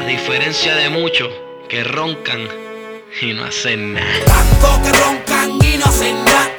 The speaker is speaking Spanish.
diferencia de muchos que roncan y no hacen nada. Tanto que roncan y no hacen nada.